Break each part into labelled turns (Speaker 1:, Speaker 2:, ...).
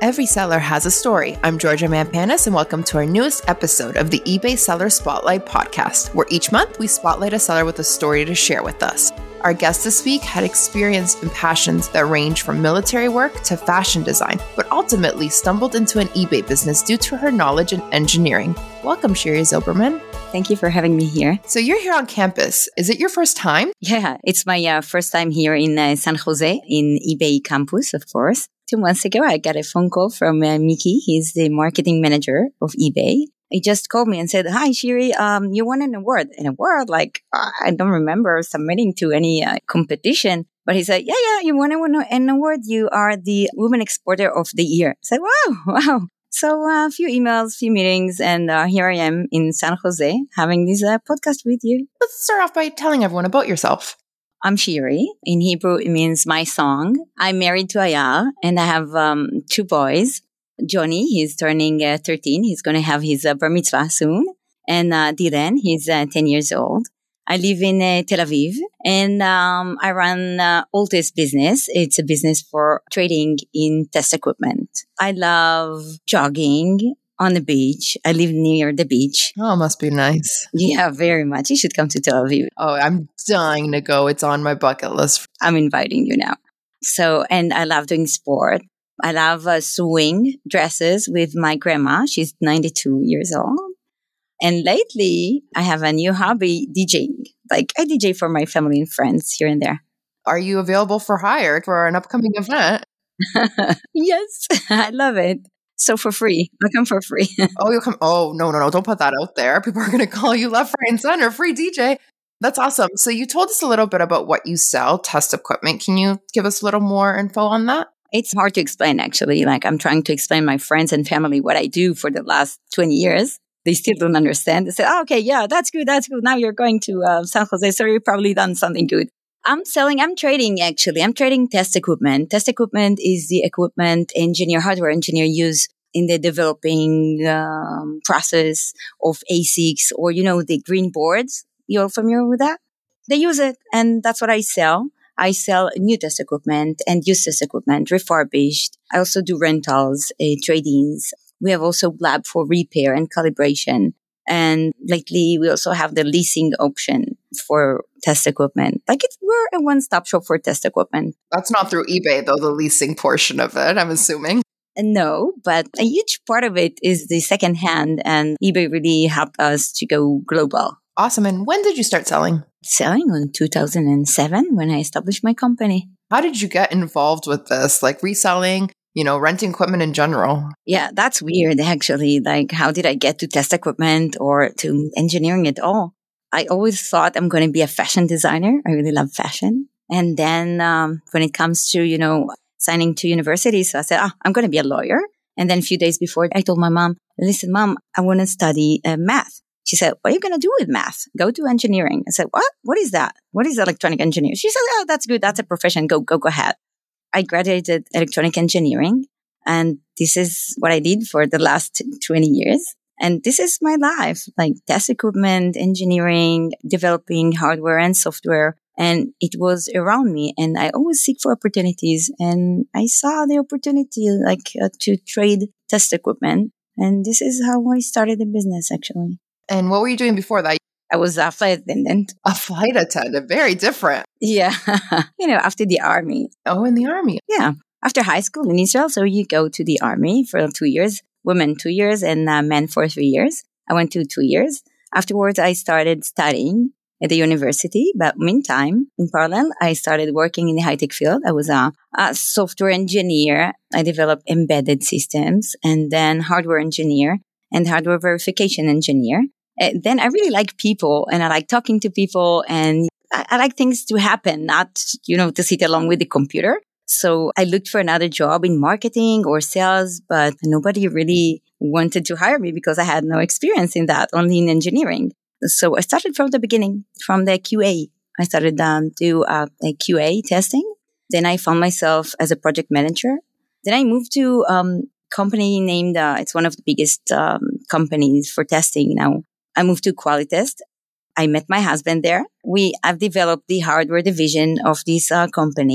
Speaker 1: Every seller has a story. I'm Georgia Mampanis, and welcome to our newest episode of the eBay Seller Spotlight podcast, where each month we spotlight a seller with a story to share with us. Our guest this week had experience and passions that range from military work to fashion design, but ultimately stumbled into an eBay business due to her knowledge in engineering. Welcome, Sherry Zilberman.
Speaker 2: Thank you for having me here.
Speaker 1: So you're here on campus. Is it your first time?
Speaker 2: Yeah, it's my first time here in San Jose, in eBay campus, of course. 2 months ago, I got a phone call from Mickey. He's the marketing manager of eBay. He just called me and said, "Hi, Sherry, you won an award." An award? Like, I don't remember submitting to any competition. But he said, yeah, you won an award. You are the Women Exporter of the Year. I said, wow. So a few emails, few meetings, and here I am in San Jose having this podcast with you.
Speaker 1: Let's start off by telling everyone about yourself.
Speaker 2: I'm Shiri. In Hebrew, it means my song. I'm married to Ayal, and I have 2 boys. Johnny, he's turning 13. He's going to have his bar mitzvah soon. And Dylan, he's 10 years old. I live in Tel Aviv, and I run Altis business. It's a business for trading in test equipment. I love jogging on the beach. I live near the beach.
Speaker 1: Oh, must be nice.
Speaker 2: Yeah, very much. You should come to Tel Aviv.
Speaker 1: Oh, I'm dying to go. It's on my bucket list.
Speaker 2: I'm inviting you now. So, and I love doing sport. I love sewing dresses with my grandma. She's 92 years old. And lately, I have a new hobby, DJing. Like, I DJ for my family and friends here and there.
Speaker 1: Are you available for hire for an upcoming event?
Speaker 2: Yes, I love it. So for free. I'll come for free.
Speaker 1: Oh, you'll come. Oh, no. Don't put that out there. People are going to call you left, right, and center. Free DJ. That's awesome. So you told us a little bit about what you sell, test equipment. Can you give us a little more info on that?
Speaker 2: It's hard to explain, actually. Like, I'm trying to explain my friends and family what I do for the last 20 years. They still don't understand. They say, "Oh, okay, yeah, that's good. Now you're going to San Jose, so you've probably done something good." I'm trading, actually. I'm trading test equipment. Test equipment is the equipment hardware engineer use in the developing process of ASICs or, the green boards. You're familiar with that? They use it, and that's what I sell. I sell new test equipment and used test equipment, refurbished. I also do rentals, trade-ins. We have also lab for repair and calibration. And lately, we also have the leasing option for test equipment. We're a one-stop shop for test equipment.
Speaker 1: That's not through eBay, though, the leasing portion of it, I'm assuming.
Speaker 2: No, but a huge part of it is the secondhand, and eBay really helped us to go global.
Speaker 1: Awesome. And when did you start selling?
Speaker 2: Selling in 2007 when I established my company.
Speaker 1: How did you get involved with this? Like reselling, renting equipment in general?
Speaker 2: Yeah, that's weird, actually. Like, how did I get to test equipment or to engineering at all? I always thought I'm going to be a fashion designer. I really love fashion. And then when it comes to, signing to university, so I said, I'm going to be a lawyer. And then a few days before, I told my mom, "Listen, Mom, I want to study math." She said, "What are you going to do with math? Go to engineering." I said, "What? What is that? What is electronic engineering?" She said, "Oh, that's good. That's a profession. Go ahead." I graduated electronic engineering, and this is what I did for the last 20 years. And this is my life, like test equipment, engineering, developing hardware and software. And it was around me, and I always seek for opportunities. And I saw the opportunity to trade test equipment. And this is how I started the business, actually.
Speaker 1: And what were you doing before that?
Speaker 2: I was a flight attendant.
Speaker 1: A flight attendant. Very different.
Speaker 2: Yeah. After the army.
Speaker 1: Oh, in the army.
Speaker 2: Yeah. After high school in Israel. So you go to the army for 2 years, women 2 years, and men for 3 years. I went to 2 years. Afterwards, I started studying at the university. But meantime, in parallel, I started working in the high-tech field. I was a software engineer. I developed embedded systems, and then hardware engineer and hardware verification engineer. Then I really like people, and I like talking to people, and I like things to happen, not, to sit along with the computer. So I looked for another job in marketing or sales, but nobody really wanted to hire me because I had no experience in that, only in engineering. So I started from the beginning, from the QA. I started do a QA testing. Then I found myself as a project manager. Then I moved to company named, it's one of the biggest companies for testing now. I moved to Qualitest. I met my husband there. I've developed the hardware division of this company.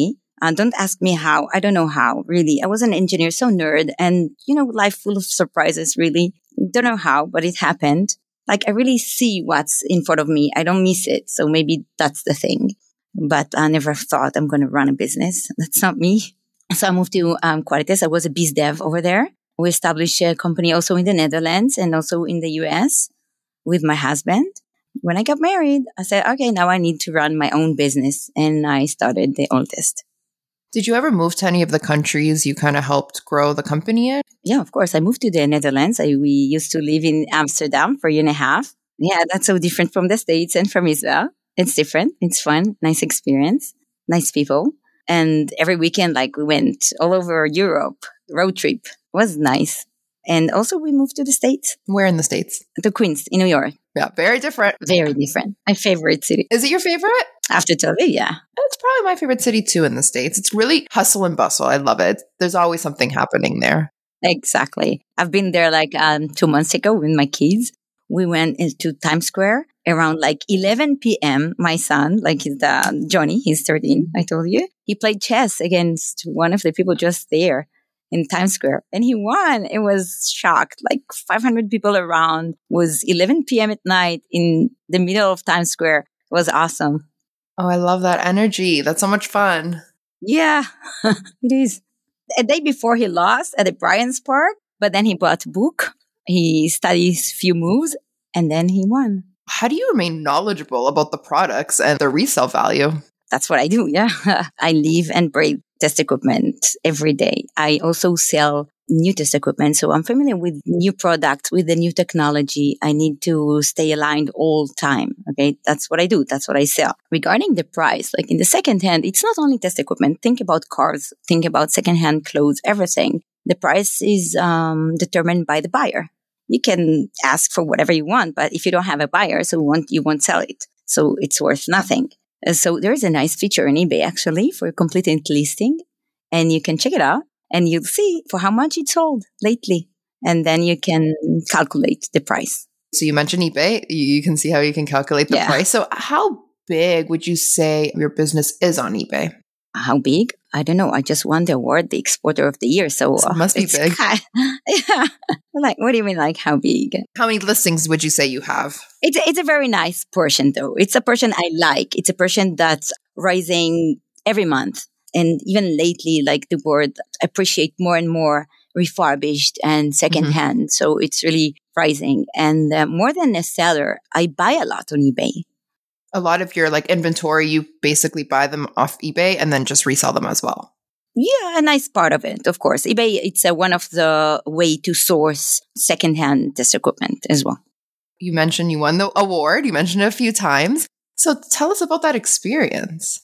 Speaker 2: Don't ask me how. I don't know how, really. I was an engineer, so nerd, and, life full of surprises, really. Don't know how, but it happened. Like, I really see what's in front of me. I don't miss it. So maybe that's the thing. But I never thought I'm going to run a business. That's not me. So I moved to Qualitas. I was a biz dev over there. We established a company also in the Netherlands and also in the US with my husband. When I got married, I said, okay, now I need to run my own business. And I started The Oldest.
Speaker 1: Did you ever move to any of the countries you kind of helped grow the company in?
Speaker 2: Yeah, of course. I moved to the Netherlands. We used to live in Amsterdam for a year and a half. Yeah, that's so different from the States and from Israel. It's different. It's fun. Nice experience. Nice people. And every weekend, we went all over Europe, road trip. It was nice. And also we moved to the States.
Speaker 1: Where in the States?
Speaker 2: To Queens, in New York.
Speaker 1: Yeah, very different.
Speaker 2: Very different. My favorite city.
Speaker 1: Is it your favorite?
Speaker 2: After Tel Aviv, yeah.
Speaker 1: It's probably my favorite city too in the States. It's really hustle and bustle. I love it. There's always something happening there.
Speaker 2: Exactly. I've been there 2 months ago with my kids. We went into Times Square around 11 p.m. My son, Johnny, he's 13, I told you. He played chess against one of the people just there in Times Square. And he won. It was shocked. 500 people around. It was 11 p.m. at night in the middle of Times Square. It was awesome.
Speaker 1: Oh, I love that energy. That's so much fun.
Speaker 2: Yeah, it is. A day before he lost at the Bryant's Park, but then he bought a book. He studies few moves and then he won.
Speaker 1: How do you remain knowledgeable about the products and their resale value?
Speaker 2: That's what I do. Yeah. I live and breathe test equipment every day. I also sell new test equipment. So I'm familiar with new products, with the new technology. I need to stay aligned all the time. Okay. That's what I do. That's what I sell. Regarding the price, in the secondhand, it's not only test equipment. Think about cars, think about secondhand clothes, everything. The price is determined by the buyer. You can ask for whatever you want, but if you don't have a buyer, you won't sell it. So it's worth nothing. So there is a nice feature in eBay actually for a complete listing, and you can check it out and you'll see for how much it sold lately. And then you can calculate the price.
Speaker 1: So you mentioned eBay. You can see how you can calculate the price. So how big would you say your business is on eBay?
Speaker 2: How big? I don't know. I just won the award, the Exporter of the Year. So
Speaker 1: it must be big.
Speaker 2: Yeah. What do you mean, how big?
Speaker 1: How many listings would you say you have?
Speaker 2: It's a very nice portion, though. It's a portion I like. It's a portion that's rising every month. And even lately, the word appreciate more and more refurbished and secondhand. Mm-hmm. So it's really rising. And more than a seller, I buy a lot on eBay.
Speaker 1: A lot of your inventory, you basically buy them off eBay and then just resell them as well.
Speaker 2: Yeah, a nice part of it, of course. eBay, it's one of the way to source secondhand test equipment as well.
Speaker 1: You mentioned you won the award. You mentioned it a few times. So tell us about that experience.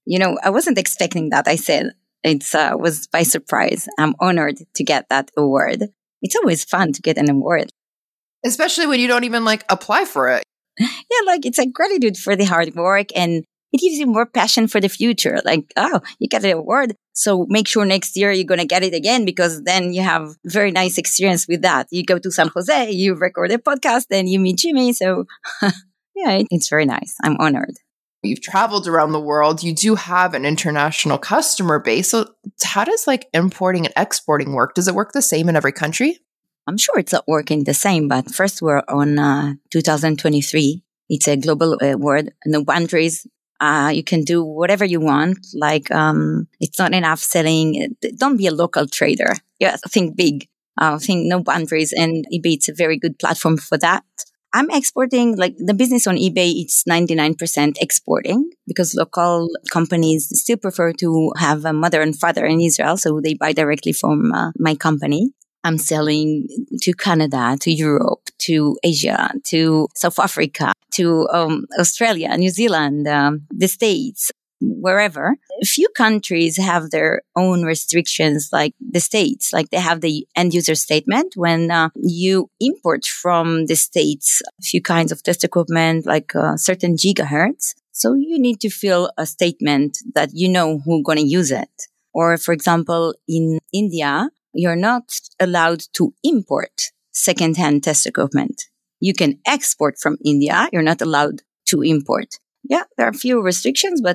Speaker 2: I wasn't expecting that. I said it was by surprise. I'm honored to get that award. It's always fun to get an award.
Speaker 1: Especially when you don't even apply for it.
Speaker 2: Yeah, it's a gratitude for the hard work, and it gives you more passion for the future. You get an award, so make sure next year you're going to get it again, because then you have very nice experience with that. You go to San Jose, you record a podcast, then you meet Jimmy. So yeah, it's very nice. I'm honored.
Speaker 1: You've traveled around the world. You do have an international customer base. So how does importing and exporting work? Does it work the same in every country?
Speaker 2: I'm sure it's not working the same, but first we're on 2023. It's a global award, no boundaries. You can do whatever you want. It's not enough selling. Don't be a local trader. Yeah, think big. Think no boundaries. And eBay, it's a very good platform for that. I'm exporting, the business on eBay, it's 99% exporting, because local companies still prefer to have a mother and father in Israel. So they buy directly from my company. I'm selling to Canada, to Europe, to Asia, to South Africa, to Australia, New Zealand, the States, wherever. A few countries have their own restrictions, like the States. They have the end user statement when you import from the States a few kinds of test equipment, certain gigahertz. So you need to fill a statement that you know who's going to use it. Or, for example, in India, you're not allowed to import secondhand test equipment. You can export from India. You're not allowed to import. Yeah, there are a few restrictions, but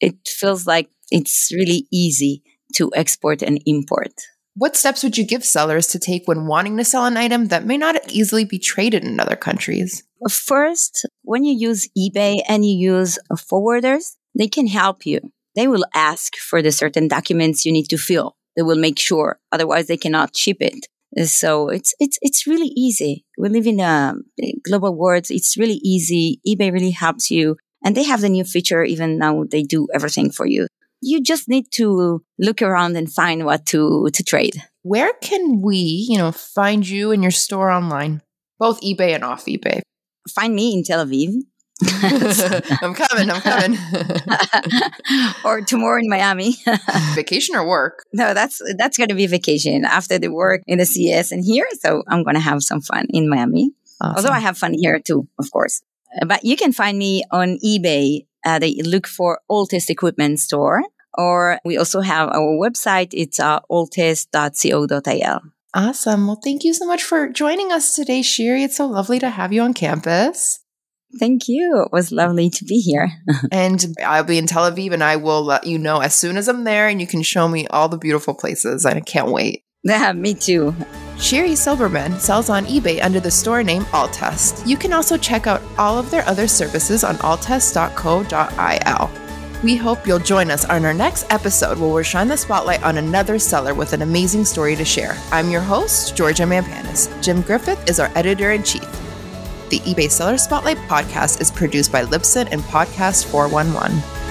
Speaker 2: it feels like it's really easy to export and import.
Speaker 1: What steps would you give sellers to take when wanting to sell an item that may not easily be traded in other countries?
Speaker 2: First, when you use eBay and you use forwarders, they can help you. They will ask for the certain documents you need to fill. They will make sure, otherwise they cannot ship it. So it's really easy. We live in a global world. It's really easy. eBay really helps you. And they have the new feature, even now they do everything for you. You just need to look around and find what to trade.
Speaker 1: Where can we, find you and your store online, both eBay and off eBay?
Speaker 2: Find me in Tel Aviv.
Speaker 1: I'm coming.
Speaker 2: Or tomorrow in Miami.
Speaker 1: Vacation or work?
Speaker 2: No, that's going to be vacation after the work in the CS and here. So I'm going to have some fun in Miami. Awesome. Although I have fun here too, of course. But you can find me on eBay. They look for Oldtest Equipment Store. Or we also have our website. It's oldtest.co.il.
Speaker 1: Awesome. Well, thank you so much for joining us today, Shiri. It's so lovely to have you on campus.
Speaker 2: Thank you. It was lovely to be here.
Speaker 1: And I'll be in Tel Aviv, and I will let you know as soon as I'm there, and you can show me all the beautiful places. I can't wait.
Speaker 2: Yeah, me too.
Speaker 1: Shiri Silberman sells on eBay under the store name Alltest. You can also check out all of their other services on alltest.co.il. We hope you'll join us on our next episode where we'll shine the spotlight on another seller with an amazing story to share. I'm your host, Georgia Mampanis. Jim Griffith is our editor-in-chief. The eBay Seller Spotlight podcast is produced by Libsyn and Podcast 411.